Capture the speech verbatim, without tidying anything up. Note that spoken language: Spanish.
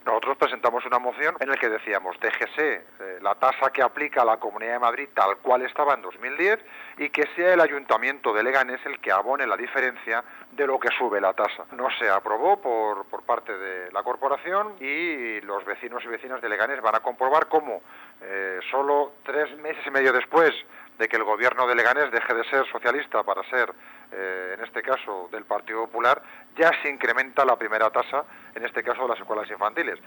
Nosotros presentamos una moción en la que decíamos, déjese eh, la tasa que aplica la Comunidad de Madrid tal cual estaba en dos mil diez y que sea el Ayuntamiento de Leganés el que abone la diferencia de lo que sube la tasa. No se aprobó por, por parte de la corporación y los vecinos y vecinas de Leganés van a comprobar cómo eh, solo tres meses y medio después de que el gobierno de Leganés deje de ser socialista para ser, eh, en este caso, del Partido Popular, ya se incrementa la primera tasa, en este caso de las escuelas infantiles.